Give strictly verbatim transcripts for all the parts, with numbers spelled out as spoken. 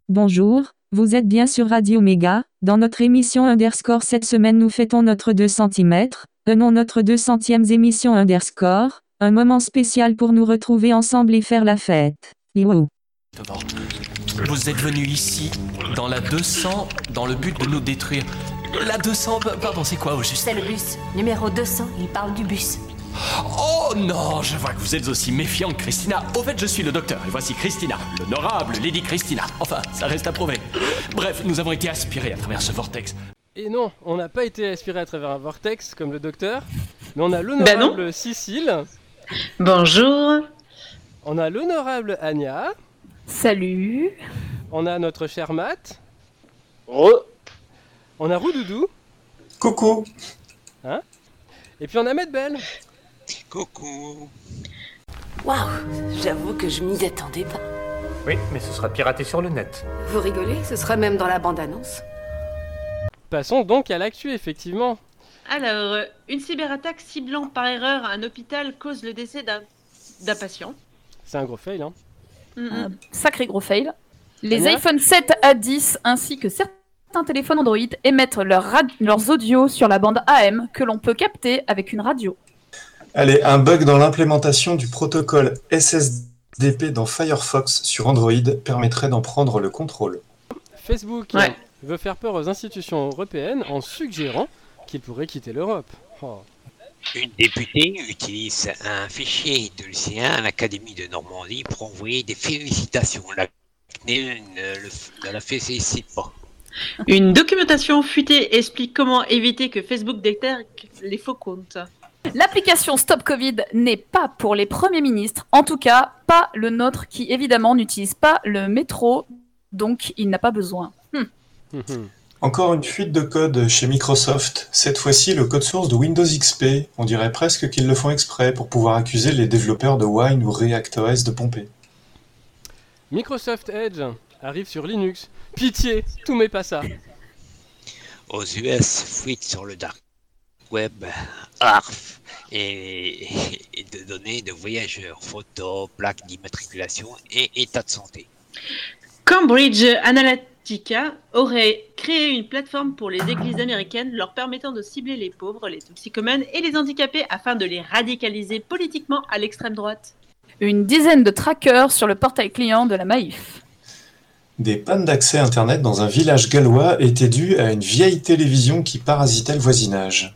Bonjour, vous êtes bien sur Radio Méga. Dans notre émission Underscore cette semaine nous fêtons notre deux centimètres, euh non notre deux centième émission Underscore, un moment spécial pour nous retrouver ensemble et faire la fête. Youhou. Vous êtes venus ici, dans la deux cents, dans le but de nous détruire. La deux cents, pardon, c'est quoi au juste? C'est le bus, numéro deux cents, il parle du bus. Oh non, je vois que vous êtes aussi méfiante, Christina. Au fait, je suis le docteur, et voici Christina, l'honorable Lady Christina. Enfin, ça reste à prouver. Bref, nous avons été aspirés à travers ce vortex. Et non, on n'a pas été aspirés à travers un vortex, comme le docteur, mais on a l'honorable bah Cécile. Bonjour. On a l'honorable Anya. Salut. On a notre cher Matt. Re. On a Roudoudou. Coucou. Hein? Et puis on a Medbel. Coucou. Waouh, j'avoue que je m'y attendais pas. Oui, mais ce sera piraté sur le net. Vous rigolez? Ce sera même dans la bande-annonce. Passons donc à l'actu, effectivement. Alors, une cyberattaque ciblant par erreur un hôpital cause le décès d'un, d'un patient. C'est un gros fail, hein. Mm-hmm. Un sacré gros fail. Les Anya iPhone sept à dix ainsi que certains téléphones Android émettent leur rad- leurs audios sur la bande A M que l'on peut capter avec une radio. Allez, un bug dans l'implémentation du protocole S S D P dans Firefox sur Android permettrait d'en prendre le contrôle. Facebook Ouais. veut faire peur aux institutions européennes en suggérant qu'ils pourraient quitter l'Europe. Oh. Une députée utilise un fichier de lycéen à l'Académie de Normandie pour envoyer des félicitations. La C N E ne, le, ne la félicite pas. Une documentation fuitée explique comment éviter que Facebook détecte les faux comptes. L'application Stop Covid n'est pas pour les premiers ministres, en tout cas pas le nôtre qui évidemment n'utilise pas le métro, donc il n'a pas besoin. Hm. Encore une fuite de code chez Microsoft, cette fois-ci le code source de Windows X P. On dirait presque qu'ils le font exprès pour pouvoir accuser les développeurs de Wine ou ReactOS de pomper. Microsoft Edge arrive sur Linux. Pitié, tout met pas ça. Aux U S, fuite sur le dark web, A R F, et, et de données de voyageurs, photos, plaques d'immatriculation et état de santé. Cambridge Analytica aurait créé une plateforme pour les églises américaines leur permettant de cibler les pauvres, les toxicomanes et les handicapés afin de les radicaliser politiquement à l'extrême droite. Une dizaine de trackers sur le portail client de la Maïf. Des pannes d'accès Internet dans un village gallois étaient dues à une vieille télévision qui parasitait le voisinage.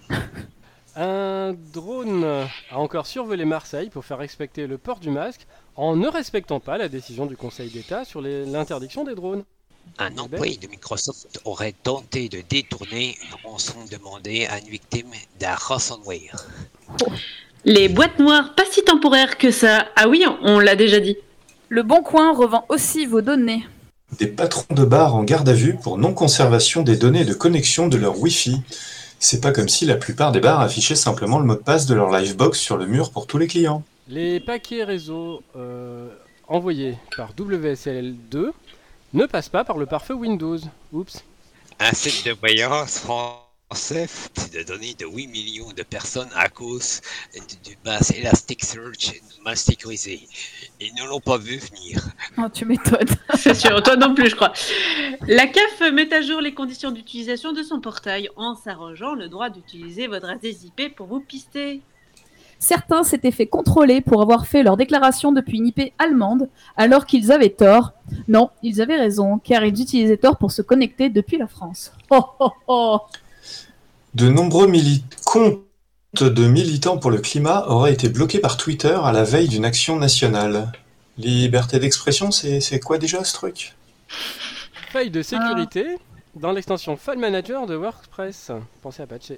Un drone a encore survolé Marseille pour faire respecter le port du masque en ne respectant pas la décision du Conseil d'État sur les, l'interdiction des drones. Un employé de Microsoft aurait tenté de détourner une rançon demandée à une victime d'un ransomware. Les boîtes noires, pas si temporaires que ça. Ah oui, on l'a déjà dit. Le Bon Coin revend aussi vos données. Des patrons de bar en garde à vue pour non-conservation des données de connexion de leur Wi-Fi. C'est pas comme si la plupart des bars affichaient simplement le mot de passe de leur Livebox sur le mur pour tous les clients. Les paquets réseau euh, envoyés par W S L deux ne passent pas par le pare-feu Windows. Oups. Un site de voyance français de données de huit millions de personnes à cause du base Elasticsearch mal sécurisé. Ils ne l'ont pas vu venir. Oh, tu m'étonnes. C'est sûr, toi non plus, je crois. La C A F met à jour les conditions d'utilisation de son portail en s'arrogeant le droit d'utiliser votre adresse I P pour vous pister. Certains s'étaient fait contrôler pour avoir fait leur déclaration depuis une I P allemande, alors qu'ils avaient tort. Non, ils avaient raison, car ils utilisaient Tor pour se connecter depuis la France. Oh oh oh. De nombreux mili- comptes de militants pour le climat auraient été bloqués par Twitter à la veille d'une action nationale. Liberté d'expression, c'est, c'est quoi déjà ce truc? Faille de sécurité dans l'extension File Manager de WordPress. Pensez à patcher.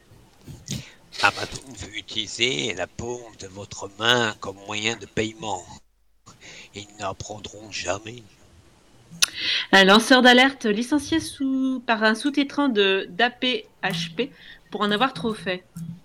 Amazon veut utiliser la paume de votre main comme moyen de paiement. Ils n'apprendront jamais. Un lanceur d'alerte licencié sous, par un sous-traitant de, d'A P H P pour en avoir trop fait.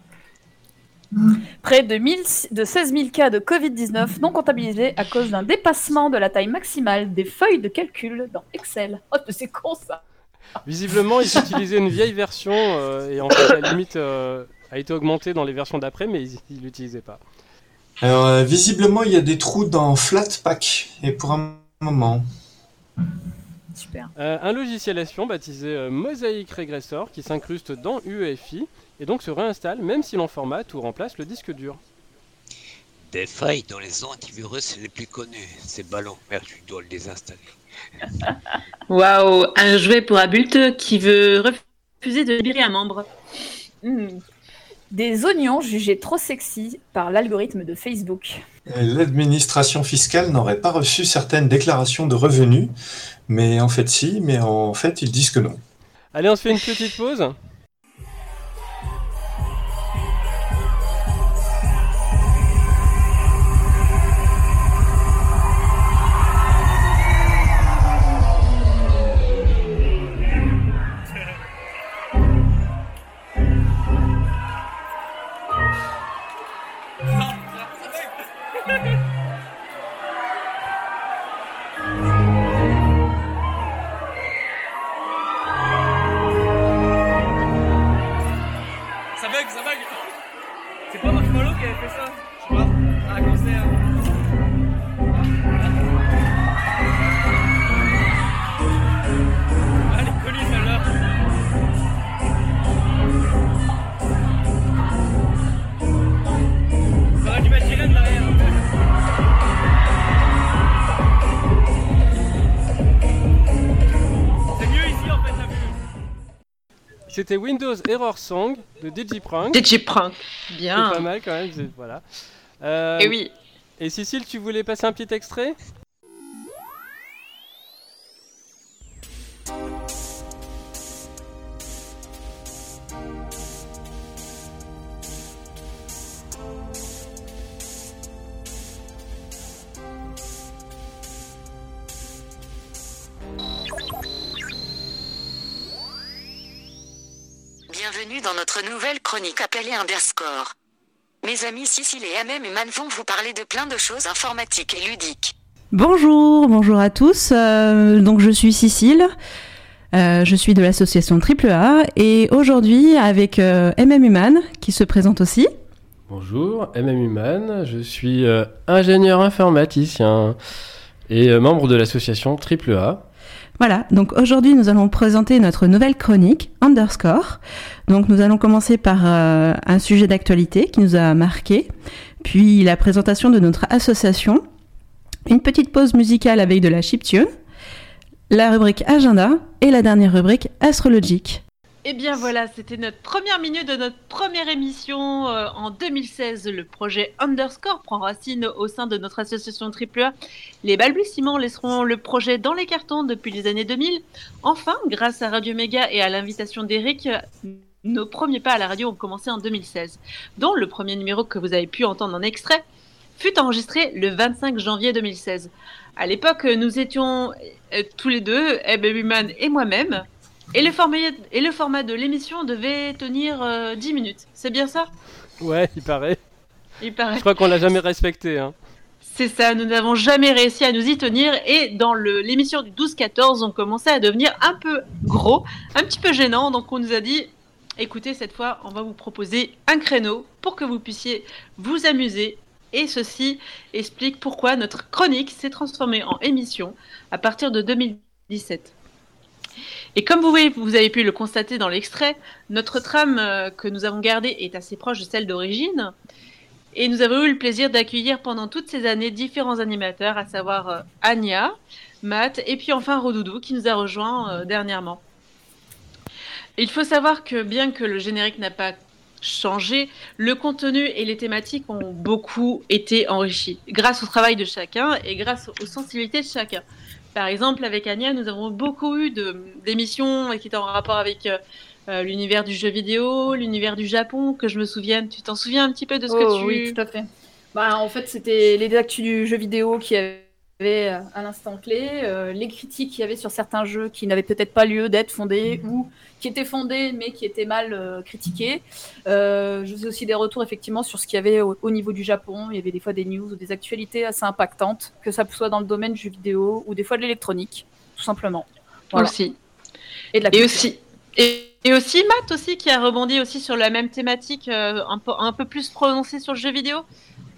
Près de, mille, de seize mille cas de covid dix-neuf non comptabilisés à cause d'un dépassement de la taille maximale des feuilles de calcul dans Excel. Oh, c'est con ça. Visiblement, ils utilisaient une vieille version euh, et en fait la limite euh, a été augmentée dans les versions d'après, mais ils ne l'utilisaient pas. Alors, euh, visiblement, il y a des trous dans Flatpak, et pour un moment. Super. Euh, un logiciel espion baptisé euh, Mosaic Regressor qui s'incruste dans U E F I et donc se réinstalle même si l'on formate ou remplace le disque dur. Des failles dans les antivirus les plus connus. Ces ballons, merde, tu dois le désinstaller. Waouh, un jouet pour adulte qui veut refuser de libérer un membre. Hmm. Des oignons jugés trop sexy par l'algorithme de Facebook. L'administration fiscale n'aurait pas reçu certaines déclarations de revenus, mais en fait si, mais en fait ils disent que non. Allez, on se fait une petite pause. Ça bug, ça bug. C'est pas Marshmallow qui avait fait ça? Je sais pas. À un concert. Ah, elle est connue celle-là. Ça aurait dû mettre Hélène derrière. C'est mieux ici en fait, t'as vu? C'était Windows Error Song de Digiprank. Digiprank, bien. C'est pas mal quand même, c'est- voilà. Euh, Et oui. Et Cécile, tu voulais passer un petit extrait? Bienvenue dans notre nouvelle chronique appelée Underscore. Mes amis Cécile et Amem et Man vont vous parler de plein de choses informatiques et ludiques. Bonjour, bonjour à tous. Euh, donc je suis Cécile, euh, je suis de l'association Triple A et aujourd'hui avec euh, M M Human qui se présente aussi. Bonjour, M M Human, je suis euh, ingénieur informaticien et euh, membre de l'association Triple A. Voilà, donc aujourd'hui nous allons présenter notre nouvelle chronique Underscore. Donc nous allons commencer par euh, un sujet d'actualité qui nous a marqué, puis la présentation de notre association, une petite pause musicale avec de la chiptune, la rubrique agenda et la dernière rubrique astrologique. Eh bien voilà, c'était notre première minute de notre première émission euh, en deux mille seize. Le projet Underscore prend racine au sein de notre association Triple A. Les balbutiements laisseront le projet dans les cartons depuis les années deux mille. Enfin, grâce à Radio Méga et à l'invitation d'Eric, nos premiers pas à la radio ont commencé en deux mille seize, dont le premier numéro que vous avez pu entendre en extrait fut enregistré le vingt-cinq janvier deux mille seize. À l'époque, nous étions euh, tous les deux, M M Human et moi-même. Et le format, et le format de l'émission devait tenir euh, dix minutes. C'est bien ça? Ouais, il paraît. Il paraît. Je crois qu'on l'a jamais respecté. Hein. C'est ça, nous n'avons jamais réussi à nous y tenir. Et dans le, l'émission du douze quatorze, on commençait à devenir un peu gros, un petit peu gênant. Donc on nous a dit, écoutez, cette fois, on va vous proposer un créneau pour que vous puissiez vous amuser. Et ceci explique pourquoi notre chronique s'est transformée en émission à partir de deux mille dix-sept. Et comme vous, vous avez pu le constater dans l'extrait, notre trame euh, que nous avons gardée est assez proche de celle d'origine. Et nous avons eu le plaisir d'accueillir pendant toutes ces années différents animateurs, à savoir euh, Anya, Matt et puis enfin Rodoudou qui nous a rejoints euh, dernièrement. Il faut savoir que bien que le générique n'a pas changé, le contenu et les thématiques ont beaucoup été enrichis grâce au travail de chacun et grâce aux sensibilités de chacun. Par exemple, avec Anya, nous avons beaucoup eu de, d'émissions qui étaient en rapport avec euh, l'univers du jeu vidéo, l'univers du Japon, que je me souvienne. Tu t'en souviens un petit peu de ce oh, que tu... Oui, tout à fait. Bah, en fait, c'était les actus du jeu vidéo qui avaient à l'instant clé, euh, les critiques qu'il y avait sur certains jeux qui n'avaient peut-être pas lieu d'être fondés ou qui étaient fondés mais qui étaient mal euh, critiqués. Euh, je faisais aussi des retours effectivement sur ce qu'il y avait au, au niveau du Japon. Il y avait des fois des news ou des actualités assez impactantes, que ça soit dans le domaine du jeu vidéo ou des fois de l'électronique, tout simplement. Voilà. Aussi. Et, de la et aussi. Et, et aussi Matt aussi qui a rebondi aussi sur la même thématique, euh, un, peu, un peu plus prononcée sur le jeu vidéo.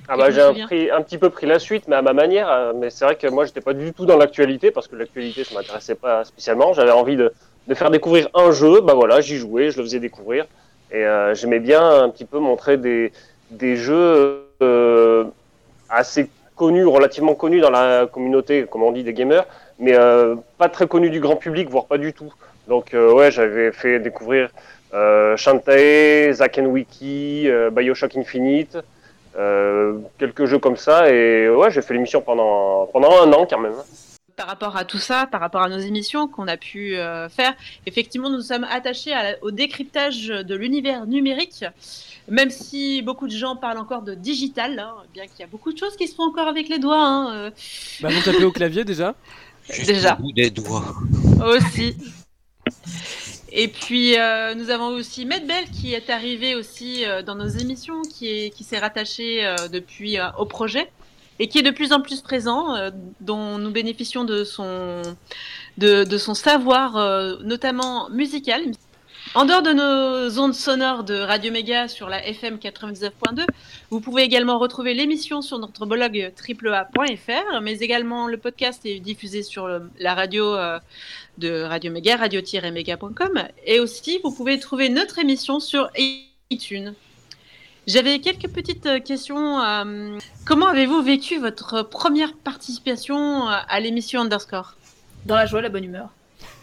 Ah bah, j'ai un, pris, un petit peu pris la suite, mais à ma manière. Euh, mais c'est vrai que moi, j'étais pas du tout dans l'actualité, parce que l'actualité, ça m'intéressait pas spécialement. J'avais envie de, de faire découvrir un jeu. Bah voilà, j'y jouais, je le faisais découvrir. Et euh, j'aimais bien un petit peu montrer des, des jeux euh, assez connus, relativement connus dans la communauté, comme on dit, des gamers, mais euh, pas très connus du grand public, voire pas du tout. Donc euh, ouais, j'avais fait découvrir euh, Shantae, Zack and Wiki, euh, Bioshock Infinite, euh, quelques jeux comme ça, et ouais, j'ai fait l'émission pendant, pendant un an quand même. Par rapport à tout ça, par rapport à nos émissions qu'on a pu euh, faire, effectivement, nous sommes attachés à la, au décryptage de l'univers numérique, même si beaucoup de gens parlent encore de digital, hein, bien qu'il y a beaucoup de choses qui se font encore avec les doigts. Hein, euh. Bah, vous tapez au clavier déjà Juste Déjà. au bout des doigts. Aussi. Et puis, euh, nous avons aussi Medbel qui est arrivé aussi euh, dans nos émissions, qui, est, qui s'est rattaché euh, depuis euh, au projet. Et qui est de plus en plus présent, euh, dont nous bénéficions de son, de, de son savoir, euh, notamment musical. En dehors de nos ondes sonores de Radio Méga sur la F M quatre-vingt-dix-neuf point deux, vous pouvez également retrouver l'émission sur notre blog triple a point f r, mais également le podcast est diffusé sur le, la radio euh, de Radio Méga, radio tiret méga point com, et aussi vous pouvez trouver notre émission sur iTunes. J'avais quelques petites questions. Euh, comment avez-vous vécu votre première participation à l'émission Underscore ? Dans la joie, la bonne humeur.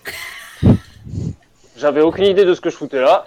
J'avais aucune idée de ce que je foutais là.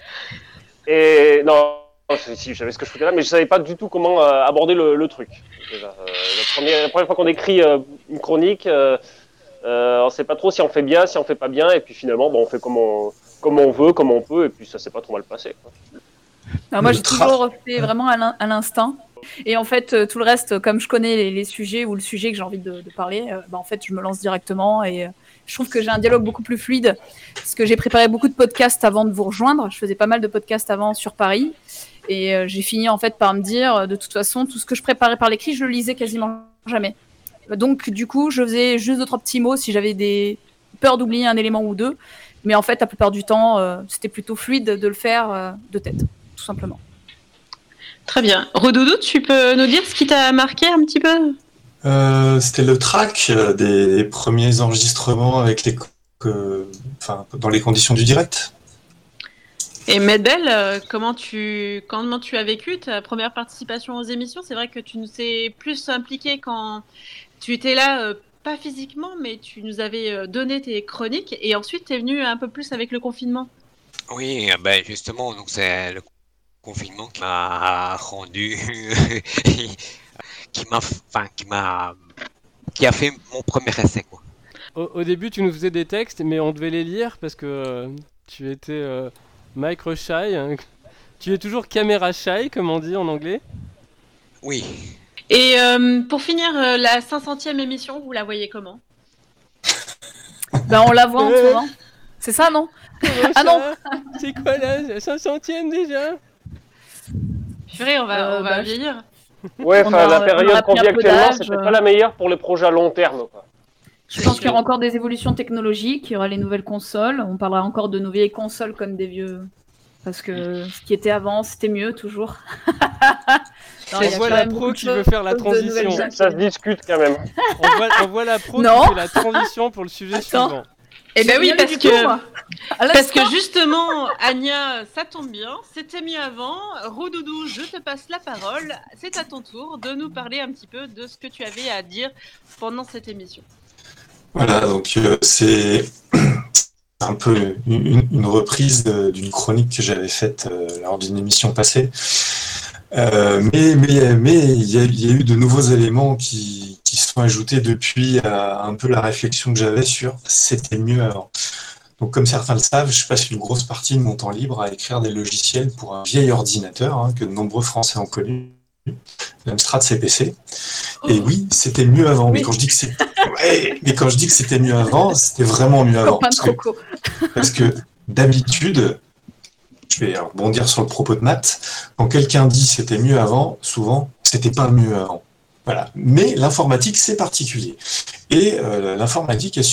Et non, si, j'avais ce que je foutais là, mais je savais pas du tout comment euh, aborder le, le truc. Déjà, euh, la, première, la première fois qu'on écrit euh, une chronique, euh, euh, on sait pas trop si on fait bien, si on fait pas bien, et puis finalement, bon, on fait comme on, comme on veut, comme on peut, et puis ça s'est pas trop mal passé, quoi. Alors moi, j'ai toujours fait vraiment à, l'in- à l'instinct. Et en fait, euh, tout le reste, comme je connais les, les sujets ou le sujet que j'ai envie de, de parler, euh, bah, en fait, je me lance directement. Et euh, je trouve que j'ai un dialogue beaucoup plus fluide. Parce que j'ai préparé beaucoup de podcasts avant de vous rejoindre. Je faisais pas mal de podcasts avant sur Paris. Et euh, j'ai fini en fait par me dire, euh, de toute façon, tout ce que je préparais par l'écrit, je le lisais quasiment jamais. Donc, du coup, je faisais juste deux, trois petits mots si j'avais des peurs d'oublier un élément ou deux. Mais en fait, la plupart du temps, euh, c'était plutôt fluide de le faire euh, de tête. Tout simplement. Très bien. Redoudou, tu peux nous dire ce qui t'a marqué un petit peu ? euh, C'était le track euh, des premiers enregistrements avec les, euh, enfin, dans les conditions du direct. Et Medbel, euh, comment tu comment tu as vécu ta première participation aux émissions ? C'est vrai que tu nous es plus impliqué quand tu étais là, euh, pas physiquement, mais tu nous avais donné tes chroniques et ensuite tu es venu un peu plus avec le confinement. Oui, ben justement, donc c'est le confinement qui m'a rendu, qui m'a, enfin, qui m'a, qui a fait mon premier essai, quoi. Au, au début, tu nous faisais des textes, mais on devait les lire parce que euh, tu étais euh, micro shy. Hein. Tu es toujours caméra shy, comme on dit en anglais. Oui. Et euh, pour finir, euh, la cinq centième émission, vous la voyez comment ? Ben, on la voit en ce moment. C'est ça, non ? Ah non. C'est quoi là, la cinq centième déjà ? Purée, on va, euh, on va bah, vivre. Ouais, enfin, la période qu'on vit actuellement, d'âge, c'était euh... pas la meilleure pour les projets à long terme, quoi. Je pense qu'il y aura encore des évolutions technologiques, il y aura les nouvelles consoles, on parlera encore de nos vieilles consoles comme des vieux... Parce que ce qui était avant, c'était mieux, toujours. Non, on voit la pro qui veut faire la transition. Ça, ça se discute quand même. On voit, on voit la pro non. qui fait la transition pour le sujet Attends. suivant. Eh ben oui, parce que, coup, parce que justement, Anya, ça tombe bien, c'était mieux avant. Roudoudou, je te passe la parole. C'est à ton tour de nous parler un petit peu de ce que tu avais à dire pendant cette émission. Voilà, donc euh, c'est un peu une, une reprise de, d'une chronique que j'avais faite euh, lors d'une émission passée. Euh, mais mais mais il y a, y a eu de nouveaux éléments qui, qui se sont ajoutés depuis à un peu la réflexion que j'avais sur c'était mieux avant. Donc comme certains le savent, je passe une grosse partie de mon temps libre à écrire des logiciels pour un vieil ordinateur hein, que de nombreux Français ont connu, l'Amstrad C P C. Et oui, c'était mieux avant. Mais quand je dis que c'est ouais, mais quand je dis que c'était mieux avant, c'était vraiment mieux avant. Parce que, parce que d'habitude, je vais rebondir sur le propos de Matt, quand quelqu'un dit c'était mieux avant, souvent, c'était pas mieux avant. Voilà. Mais l'informatique, c'est particulier. Et euh, l'informatique a subi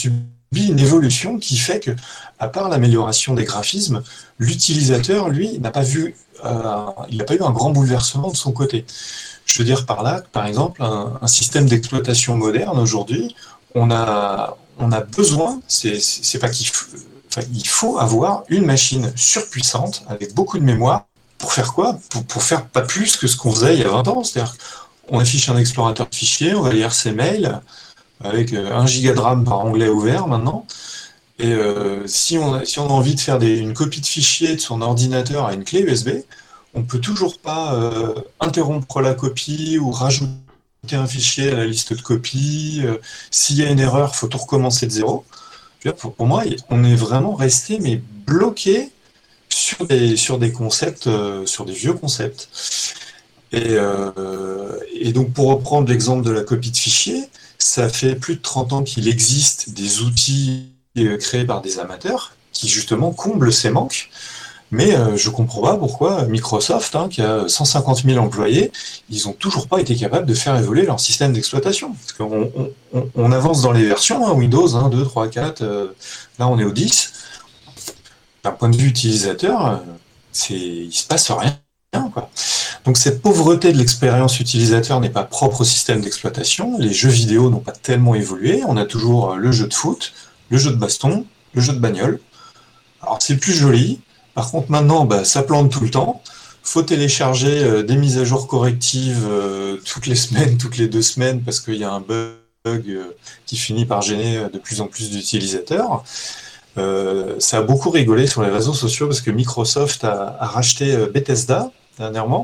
une évolution qui fait que, à part l'amélioration des graphismes, l'utilisateur, lui, n'a pas vu, euh, il n'a pas eu un grand bouleversement de son côté. Je veux dire par là, par exemple, un, un système d'exploitation moderne aujourd'hui, on a, on a besoin, c'est, c'est pas qu'il faut, enfin, il faut avoir une machine surpuissante avec beaucoup de mémoire pour faire quoi? Pour, pour faire pas plus que ce qu'on faisait il y a vingt ans, c'est-à-dire qu'on affiche un explorateur de fichiers, on va lire ses mails avec un giga de RAM par onglet ouvert maintenant. Et euh, si, on a, si on a envie de faire des, une copie de fichier de son ordinateur à une clé U S B, on ne peut toujours pas euh, interrompre la copie ou rajouter un fichier à la liste de copies. Euh, s'il y a une erreur, il faut tout recommencer de zéro. Pour, pour moi, on est vraiment resté mais bloqué sur des, sur des concepts, euh, sur des vieux concepts. Et, euh, et donc, pour reprendre l'exemple de la copie de fichier, ça fait plus de trente ans qu'il existe des outils créés par des amateurs qui justement comblent ces manques. Mais euh, je ne comprends pas pourquoi Microsoft, hein, qui a cent cinquante mille employés, ils n'ont toujours pas été capables de faire évoluer leur système d'exploitation. Parce qu'on on, on avance dans les versions, hein, Windows un, deux, trois, quatre, euh, là on est au dix. D'un point de vue utilisateur, c'est, il ne se passe rien. Quoi. Donc cette pauvreté de l'expérience utilisateur n'est pas propre au système d'exploitation. Les jeux vidéo n'ont pas tellement évolué. On a toujours le jeu de foot, le jeu de baston, le jeu de bagnole. Alors c'est plus joli. Par contre maintenant, bah, ça plante tout le temps. Faut télécharger euh, des mises à jour correctives euh, toutes les semaines, toutes les deux semaines, parce qu'il y a un bug euh, qui finit par gêner de plus en plus d'utilisateurs. Euh, ça a beaucoup rigolé sur les réseaux sociaux parce que Microsoft a, a racheté euh, Bethesda dernièrement.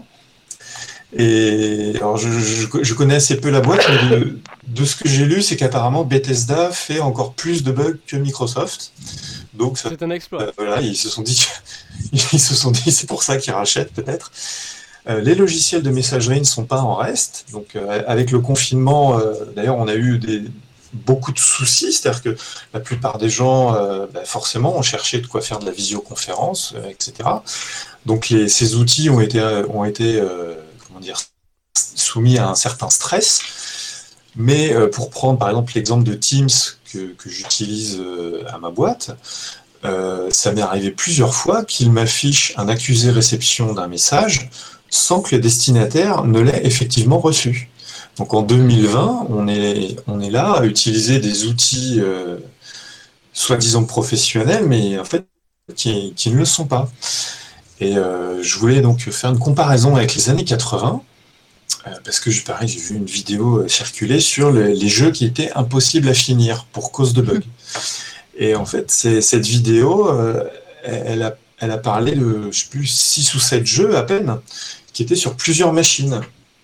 Et alors je, je, je connais assez peu la boîte, mais de, de ce que j'ai lu, c'est qu'apparemment Bethesda fait encore plus de bugs que Microsoft. Donc ça, c'est un exploit. Euh, voilà, ils se sont dit, ils se sont dit, c'est pour ça qu'ils rachètent peut-être. Euh, les logiciels de messagerie ne sont pas en reste. Donc euh, avec le confinement, euh, d'ailleurs, on a eu des beaucoup de soucis, c'est-à-dire que la plupart des gens, euh, bah forcément, ont cherché de quoi faire de la visioconférence, euh, et cetera. Donc les, ces outils ont été, ont été euh, comment dire, soumis à un certain stress. Mais euh, pour prendre par exemple l'exemple de Teams que, que j'utilise euh, à ma boîte, euh, ça m'est arrivé plusieurs fois qu'il m'affiche un accusé réception d'un message sans que le destinataire ne l'ait effectivement reçu. Donc en deux mille vingt, on est, on est là à utiliser des outils euh, soi-disant professionnels, mais en fait qui, qui ne le sont pas. Et euh, je voulais donc faire une comparaison avec les années quatre-vingts, euh, parce que pareil, j'ai vu une vidéo circuler sur les, les jeux qui étaient impossibles à finir pour cause de bugs. Et en fait, c'est, cette vidéo, euh, elle, a, elle a parlé de, je sais plus, six ou sept jeux à peine, qui étaient sur plusieurs machines.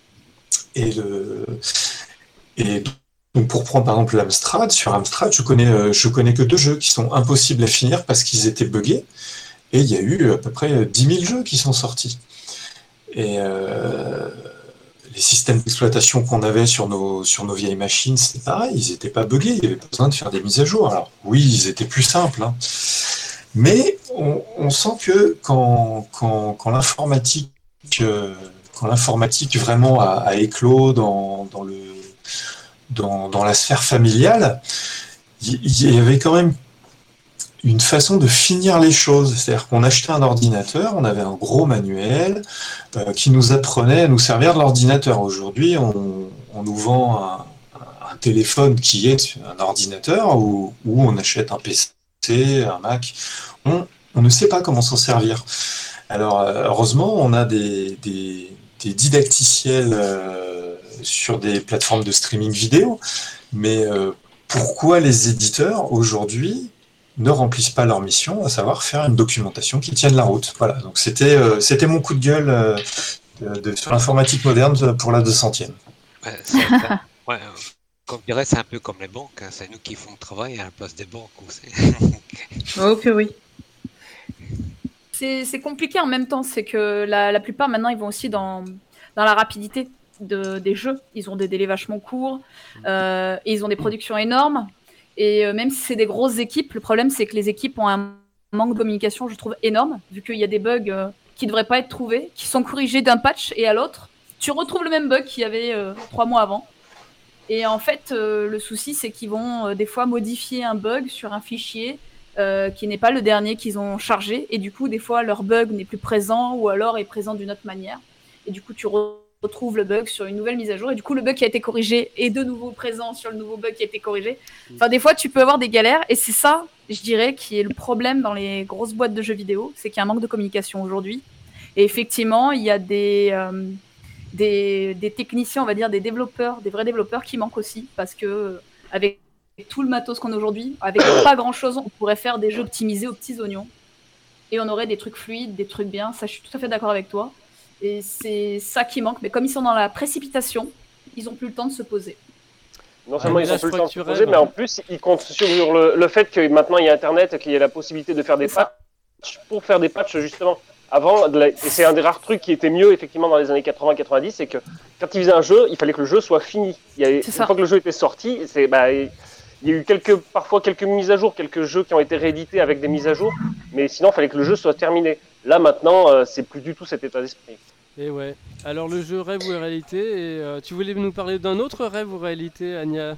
Et, le, et donc pour prendre par exemple l'Amstrad, sur Amstrad, je connais, euh, je connais que deux jeux qui sont impossibles à finir parce qu'ils étaient buggés. Et il y a eu à peu près dix mille jeux qui sont sortis. Et euh, les systèmes d'exploitation qu'on avait sur nos, sur nos vieilles machines, c'est pareil, ils n'étaient pas buggés, il y avait pas besoin de faire des mises à jour. Alors oui, ils étaient plus simples, hein. Mais on, on sent que quand, quand, quand l'informatique... Euh, quand l'informatique vraiment a, a éclos dans, dans, le, dans, dans la sphère familiale, il y, y avait quand même une façon de finir les choses. C'est-à-dire qu'on achetait un ordinateur, on avait un gros manuel euh, qui nous apprenait à nous servir de l'ordinateur. Aujourd'hui, on, on nous vend un, un téléphone qui est un ordinateur ou, ou on achète un P C, un Mac. On, on ne sait pas comment s'en servir. Alors, heureusement, on a des... des des didacticiels euh, sur des plateformes de streaming vidéo, mais euh, pourquoi les éditeurs aujourd'hui ne remplissent pas leur mission, à savoir faire une documentation qui tienne la route. Voilà, donc c'était euh, c'était mon coup de gueule euh, de, de, sur l'informatique moderne pour la deux centième. Ouais, c'est, ouais, comme je dirais, c'est un peu comme les banques, hein, c'est nous qui font le travail à la place des banques aussi. Oh que oui. C'est, c'est compliqué en même temps, c'est que la, la plupart maintenant ils vont aussi dans, dans la rapidité de, des jeux. Ils ont des délais vachement courts, euh, et ils ont des productions énormes. Et euh, même si c'est des grosses équipes, le problème c'est que les équipes ont un manque de communication, je trouve, énorme, vu qu'il y a des bugs euh, qui ne devraient pas être trouvés, qui sont corrigés d'un patch et à l'autre. Tu retrouves le même bug qu'il y avait euh, trois mois avant. Et en fait, euh, le souci, c'est qu'ils vont euh, des fois modifier un bug sur un fichier euh, qui n'est pas le dernier qu'ils ont chargé. Et du coup, des fois, leur bug n'est plus présent ou alors est présent d'une autre manière. Et du coup, tu re- retrouves le bug sur une nouvelle mise à jour. Et du coup, le bug qui a été corrigé est de nouveau présent sur le nouveau bug qui a été corrigé. Enfin, des fois, tu peux avoir des galères. Et c'est ça, je dirais, qui est le problème dans les grosses boîtes de jeux vidéo. C'est qu'il y a un manque de communication aujourd'hui. Et effectivement, il y a des... Euh, Des, des techniciens, on va dire, des développeurs, des vrais développeurs qui manquent aussi, parce que euh, avec tout le matos qu'on a aujourd'hui, avec pas grand-chose, on pourrait faire des jeux optimisés aux petits oignons, et on aurait des trucs fluides, des trucs bien, ça je suis tout à fait d'accord avec toi, et c'est ça qui manque, mais comme ils sont dans la précipitation, ils ont plus le temps de se poser. Non seulement Ah, ils là, ont plus je le temps de crois se que tu poser, rêves. mais en plus ils comptent sur le, le fait que maintenant il y a Internet et qu'il y a la possibilité de faire des patchs pour faire des patchs justement. Avant, de la- et c'est un des rares trucs qui était mieux effectivement dans les années quatre-vingts quatre-vingt-dix, c'est que quand ils faisaient un jeu, il fallait que le jeu soit fini. Il y avait, une ça. fois que le jeu était sorti, c'est, bah, il y a eu quelques, parfois quelques mises à jour, quelques jeux qui ont été réédités avec des mises à jour, mais sinon il fallait que le jeu soit terminé. Là maintenant, euh, c'est plus du tout cet état d'esprit. Et ouais. Alors le jeu rêve ou réalité, et euh, tu voulais nous parler d'un autre rêve ou réalité, Anya?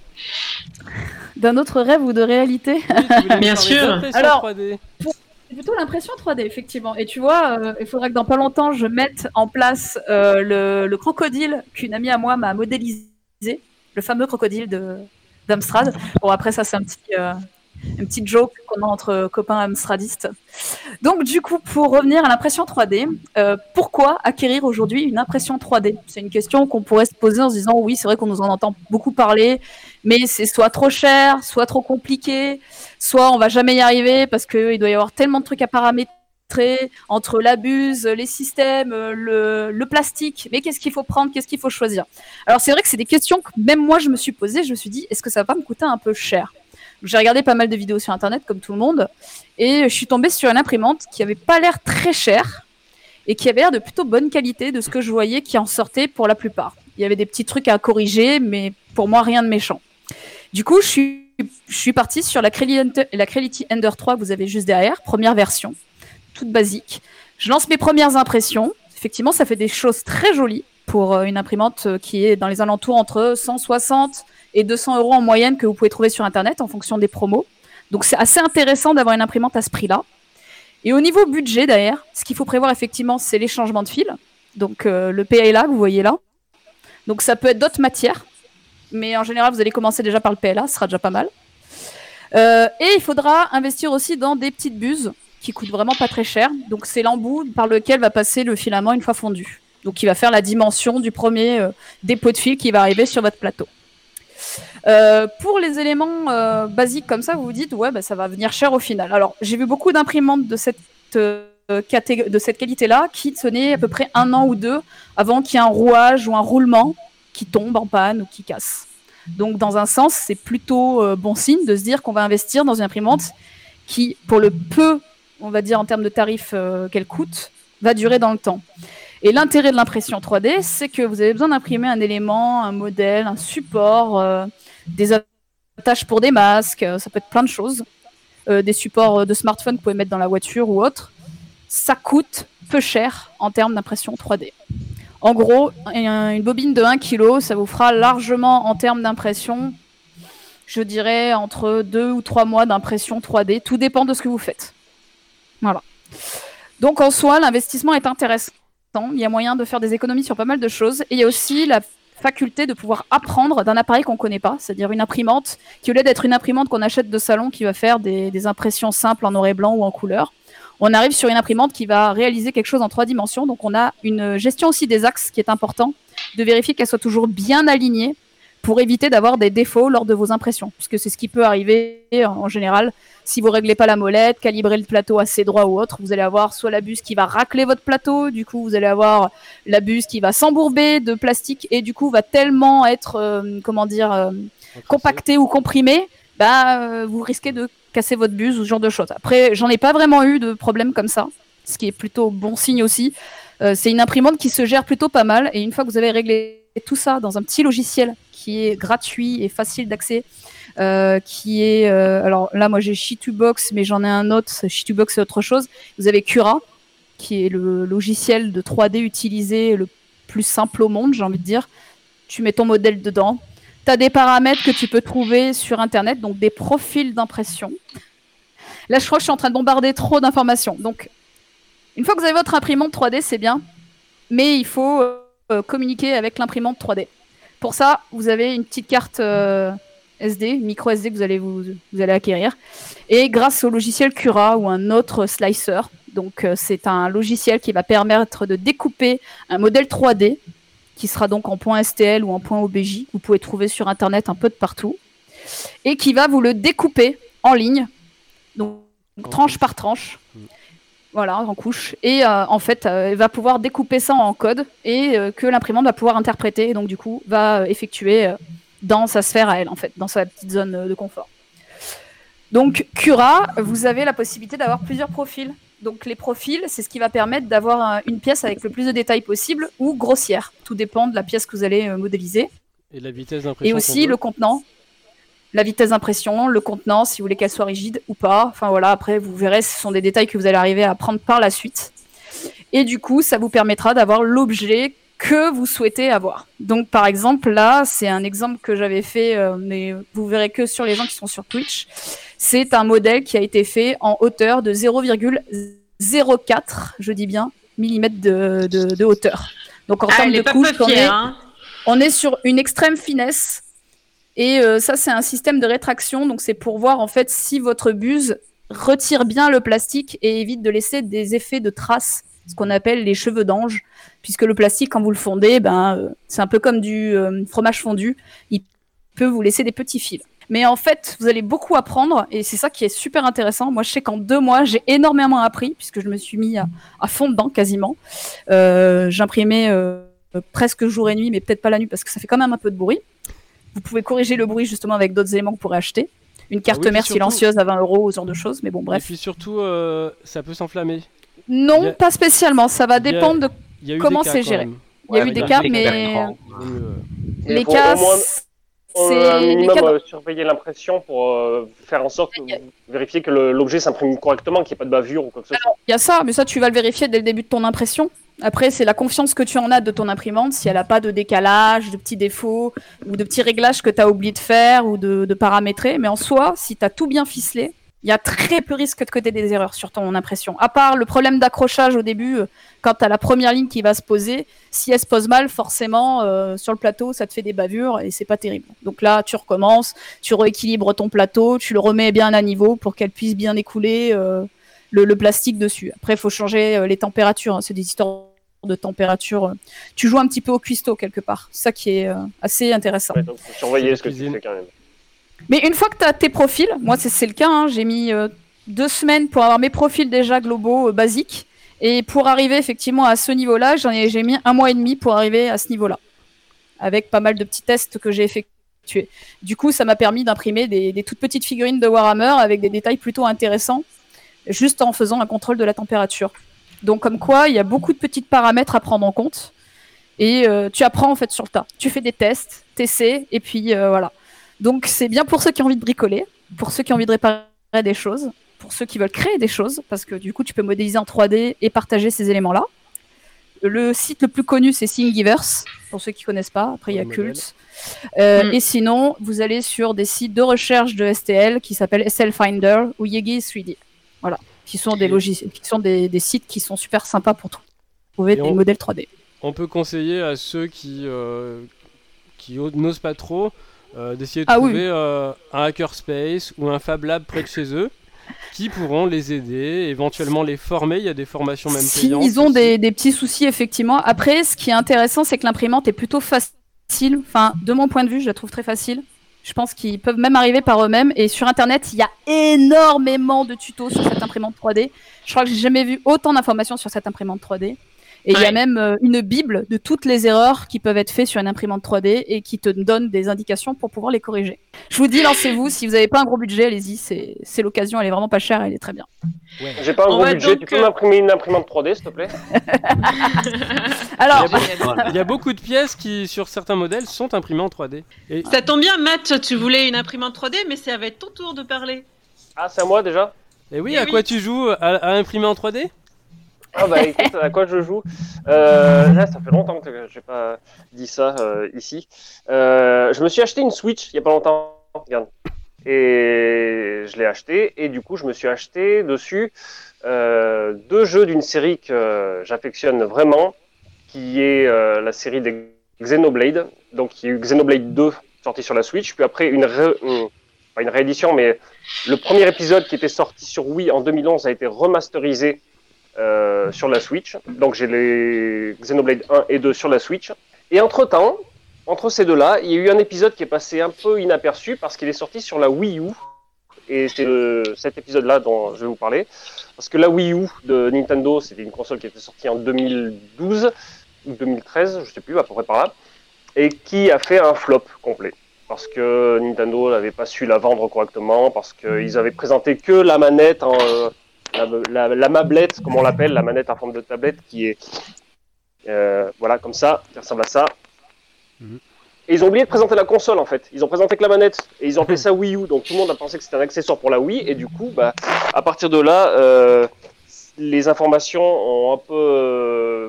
D'un autre rêve ou de réalité? Oui, tu voulais nous Bien parler sûr. d'impression Alors, trois D. C'est plutôt l'impression trois D, effectivement. Et tu vois, euh, il faudra que dans pas longtemps, je mette en place euh, le, le crocodile qu'une amie à moi m'a modélisé, le fameux crocodile de d'Amstrad. Bon, après, ça, c'est un petit, euh, une petite joke qu'on a entre copains amstradistes. Donc, du coup, pour revenir à l'impression trois D, euh, pourquoi acquérir aujourd'hui une impression trois D? C'est une question qu'on pourrait se poser en se disant, oui, c'est vrai qu'on nous en entend beaucoup parler, mais c'est soit trop cher, soit trop compliqué, soit on va jamais y arriver parce qu'il doit y avoir tellement de trucs à paramétrer entre l'abuse, les systèmes, le, le plastique. Mais qu'est-ce qu'il faut prendre? Qu'est-ce qu'il faut choisir? Alors, c'est vrai que c'est des questions que même moi, je me suis posée. Je me suis dit, est-ce que ça va pas me coûter un peu cher? J'ai regardé pas mal de vidéos sur Internet, comme tout le monde, et je suis tombée sur une imprimante qui avait pas l'air très chère et qui avait l'air de plutôt bonne qualité de ce que je voyais qui en sortait pour la plupart. Il y avait des petits trucs à corriger, mais pour moi, rien de méchant. Du coup, je suis, je suis partie sur la Creality, la Creality Ender trois que vous avez juste derrière, première version, toute basique. Je lance mes premières impressions. Effectivement, ça fait des choses très jolies pour une imprimante qui est dans les alentours entre cent soixante et deux cents euros en moyenne que vous pouvez trouver sur Internet en fonction des promos. Donc, c'est assez intéressant d'avoir une imprimante à ce prix-là. Et au niveau budget, d'ailleurs, ce qu'il faut prévoir effectivement, c'est les changements de fil. Donc, euh, le P A est là, que vous voyez là. Donc, ça peut être d'autres matières. Mais en général, vous allez commencer déjà par le P L A, ce sera déjà pas mal. Euh, et il faudra investir aussi dans des petites buses qui coûtent vraiment pas très cher. Donc, c'est l'embout par lequel va passer le filament une fois fondu. Donc, il va faire la dimension du premier euh, dépôt de fil qui va arriver sur votre plateau. Euh, pour les éléments euh, basiques comme ça, vous vous dites, ouais, bah, ça va venir cher au final. Alors, j'ai vu beaucoup d'imprimantes de cette, euh, catég- de cette qualité-là qui tenaient à peu près un an ou deux avant qu'il y ait un rouage ou un roulement qui tombe en panne ou qui casse. Donc, dans un sens, c'est plutôt euh, bon signe de se dire qu'on va investir dans une imprimante qui, pour le peu, on va dire en termes de tarifs euh, qu'elle coûte, va durer dans le temps. Et l'intérêt de l'impression trois D, c'est que vous avez besoin d'imprimer un élément, un modèle, un support, euh, des attaches pour des masques, euh, ça peut être plein de choses, euh, des supports de smartphone que vous pouvez mettre dans la voiture ou autre. Ça coûte peu cher en termes d'impression trois D. En gros, une bobine de un kilo, ça vous fera largement en termes d'impression, je dirais, entre deux ou trois mois d'impression trois D. Tout dépend de ce que vous faites. Voilà. Donc en soi, l'investissement est intéressant. Il y a moyen de faire des économies sur pas mal de choses. Et il y a aussi la faculté de pouvoir apprendre d'un appareil qu'on ne connaît pas, c'est-à-dire une imprimante qui, au lieu d'être une imprimante qu'on achète de salon qui va faire des, des impressions simples en noir et blanc ou en couleur, on arrive sur une imprimante qui va réaliser quelque chose en trois dimensions. Donc on a une gestion aussi des axes qui est important, de vérifier qu'elle soit toujours bien alignée pour éviter d'avoir des défauts lors de vos impressions, puisque c'est ce qui peut arriver en général. Si vous ne réglez pas la molette, calibrez le plateau assez droit ou autre, vous allez avoir soit la buse qui va racler votre plateau, du coup vous allez avoir la buse qui va s'embourber de plastique et du coup va tellement être, euh, comment dire, euh, compactée ou comprimée, bah, euh, vous risquez de casser votre buse ou ce genre de choses. Après, j'en ai pas vraiment eu de problème comme ça, ce qui est plutôt bon signe aussi. Euh, c'est une imprimante qui se gère plutôt pas mal et une fois que vous avez réglé tout ça dans un petit logiciel qui est gratuit et facile d'accès, Euh, qui est euh, alors là moi j'ai Shitubox mais j'en ai un autre. Shitubox c'est autre chose. Vous avez Cura qui est le logiciel de trois D utilisé le plus simple au monde, j'ai envie de dire. Tu mets ton modèle dedans, tu as des paramètres que tu peux trouver sur Internet, donc des profils d'impression. Là, je crois que je suis en train de bombarder trop d'informations. Donc, une fois que vous avez votre imprimante trois D, c'est bien, mais il faut euh, communiquer avec l'imprimante trois D. Pour ça, vous avez une petite carte euh, S D, micro S D que vous allez, vous, vous allez acquérir. Et grâce au logiciel Cura ou un autre slicer, donc euh, c'est un logiciel qui va permettre de découper un modèle trois D qui sera donc en point S T L ou en point O B J, vous pouvez trouver sur Internet un peu de partout, et qui va vous le découper en ligne, donc en tranche couche. par tranche, mmh. voilà, en couche, et euh, en fait, euh, il va pouvoir découper ça en code, et euh, que l'imprimante va pouvoir interpréter, et donc du coup, va euh, effectuer euh, dans sa sphère à elle, en fait, dans sa petite zone euh, de confort. Donc, Cura, vous avez la possibilité d'avoir plusieurs profils. Donc les profils, c'est ce qui va permettre d'avoir une pièce avec le plus de détails possible ou grossière. Tout dépend de la pièce que vous allez modéliser. Et la vitesse d'impression. Et aussi le contenant. La vitesse d'impression, le contenant, si vous voulez qu'elle soit rigide ou pas. Enfin voilà, après vous verrez, ce sont des détails que vous allez arriver à prendre par la suite. Et du coup, ça vous permettra d'avoir l'objet que vous souhaitez avoir. Donc par exemple, là, c'est un exemple que j'avais fait, euh, mais vous verrez que sur les gens qui sont sur Twitch. C'est un modèle qui a été fait en hauteur de zéro virgule zéro quatre, je dis bien, millimètres de, de, de hauteur. Donc en ah, termes de couche, on, hein. on est sur une extrême finesse. Et euh, ça, c'est un système de rétraction. Donc c'est pour voir en fait si votre buse retire bien le plastique et évite de laisser des effets de traces, ce qu'on appelle les cheveux d'ange. Puisque le plastique, quand vous le fondez, ben, euh, c'est un peu comme du euh, fromage fondu. Il peut vous laisser des petits fils. Mais en fait, vous allez beaucoup apprendre et c'est ça qui est super intéressant. Moi, je sais qu'en deux mois, j'ai énormément appris puisque je me suis mis à, à fond dedans quasiment. Euh, j'imprimais euh, presque jour et nuit, mais peut-être pas la nuit parce que ça fait quand même un peu de bruit. Vous pouvez corriger le bruit justement avec d'autres éléments que vous pourrez acheter. Une carte ah oui, mère surtout... silencieuse à vingt euros, ce genre de choses, mais bon, bref. Et puis surtout, euh, ça peut s'enflammer. Non, a... pas spécialement. Ça va dépendre a... de comment c'est géré. Il y a eu des cas, mais les cas. C'est un minimum euh, surveiller l'impression pour euh, faire en sorte que vous vérifier que le, l'objet s'imprime correctement, qu'il n'y ait pas de bavure ou quoi que ce soit. Il y a ça, mais ça tu vas le vérifier dès le début de ton impression. Après, c'est la confiance que tu en as de ton imprimante, si elle n'a pas de décalage, de petits défauts ou de petits réglages que tu as oublié de faire ou de, de paramétrer. Mais en soi, si tu as tout bien ficelé, il y a très peu risque de côté des erreurs sur ton impression. À part le problème d'accrochage au début, quand tu as la première ligne qui va se poser, si elle se pose mal, forcément, euh, sur le plateau, ça te fait des bavures et c'est pas terrible. Donc là, tu recommences, tu rééquilibres ton plateau, tu le remets bien à niveau pour qu'elle puisse bien écouler euh, le, le plastique dessus. Après, il faut changer euh, les températures, hein. C'est des histoires de température. Tu joues un petit peu au cuistot quelque part. C'est ça qui est euh, assez intéressant. Ouais, donc faut surveiller ce que tu fais quand même. Mais une fois que tu as tes profils, moi c'est, c'est le cas, hein, j'ai mis euh, deux semaines pour avoir mes profils déjà globaux, euh, basiques, et pour arriver effectivement à ce niveau-là, j'en ai, j'ai mis un mois et demi pour arriver à ce niveau-là, avec pas mal de petits tests que j'ai effectués. Du coup, ça m'a permis d'imprimer des, des toutes petites figurines de Warhammer avec des détails plutôt intéressants, juste en faisant un contrôle de la température. Donc comme quoi, il y a beaucoup de petits paramètres à prendre en compte, et euh, tu apprends en fait sur le tas. Tu fais des tests, t'essaies, et puis euh, voilà. Donc c'est bien pour ceux qui ont envie de bricoler, pour ceux qui ont envie de réparer des choses, pour ceux qui veulent créer des choses, parce que du coup tu peux modéliser en trois D et partager ces éléments-là. Le site le plus connu c'est Thingiverse, pour ceux qui ne connaissent pas, après il y a Cult. Euh, mm. Et sinon, vous allez sur des sites de recherche de S T L qui s'appellent S L Finder ou Yegi trois D, voilà, qui sont des logiciels, qui sont des, des sites qui sont super sympas pour trouver et des on, modèles trois D. On peut conseiller à ceux qui, euh, qui n'osent pas trop, Euh, d'essayer de ah, trouver oui. euh, un hackerspace ou un Fab Lab près de chez eux qui pourront les aider, éventuellement les former. Il y a des formations même si payantes. Ils ont des, des petits soucis, effectivement. Après, ce qui est intéressant, c'est que l'imprimante est plutôt facile. Enfin, de mon point de vue, je la trouve très facile. Je pense qu'ils peuvent même arriver par eux-mêmes. Et sur Internet, il y a énormément de tutos sur cette imprimante trois D. Je crois que j'ai jamais vu autant d'informations sur cette imprimante trois D. Et il ouais. y a même euh, une bible de toutes les erreurs qui peuvent être faites sur une imprimante trois D et qui te donne des indications pour pouvoir les corriger. Je vous dis, lancez-vous. Si vous n'avez pas un gros budget, allez-y. C'est, c'est l'occasion. Elle est vraiment pas chère. Elle est très bien. Ouais. J'ai pas un gros budget. Tu peux euh... m'imprimer une imprimante trois D, s'il te plaît? Alors, il y, a, il y a beaucoup de pièces qui, sur certains modèles, sont imprimées en trois D. Et... Ça tombe bien, Matt. Tu voulais une imprimante trois D, mais ça va être ton tour de parler. Ah, c'est à moi déjà? Et oui, Et à oui. quoi tu joues? À, à imprimer en trois D? Ah bah écoute, à quoi je joue euh, Là, ça fait longtemps que j'ai pas dit ça euh, ici. Euh, je me suis acheté une Switch il y a pas longtemps, regarde. Et je l'ai acheté, et du coup, je me suis acheté dessus euh, deux jeux d'une série que j'affectionne vraiment, qui est euh, la série des Xenoblade. Donc, il y a eu Xenoblade deux sorti sur la Switch, puis après une, ré... une... pas une réédition, mais le premier épisode qui était sorti sur Wii en deux mille onze a été remasterisé euh, sur la Switch. Donc, j'ai les Xenoblade un et deux sur la Switch. Et entre-temps, entre ces deux-là, il y a eu un épisode qui est passé un peu inaperçu parce qu'il est sorti sur la Wii U. Et c'est le, cet épisode-là dont je vais vous parler. Parce que la Wii U de Nintendo, c'était une console qui était sortie en deux mille douze ou deux mille treize, je ne sais plus, à peu près par là. Et qui a fait un flop complet. Parce que Nintendo n'avait pas su la vendre correctement. Parce qu'ils avaient présenté que la manette, en, la, la, la mablette, comme on l'appelle, la manette en forme de tablette, qui est euh, voilà, comme ça, qui ressemble à ça. Et ils ont oublié de présenter la console en fait. Ils ont présenté que la manette et ils ont appelé ça Wii U. Donc tout le monde a pensé que c'était un accessoire pour la Wii. Et du coup, bah, à partir de là, euh, les informations ont un peu euh,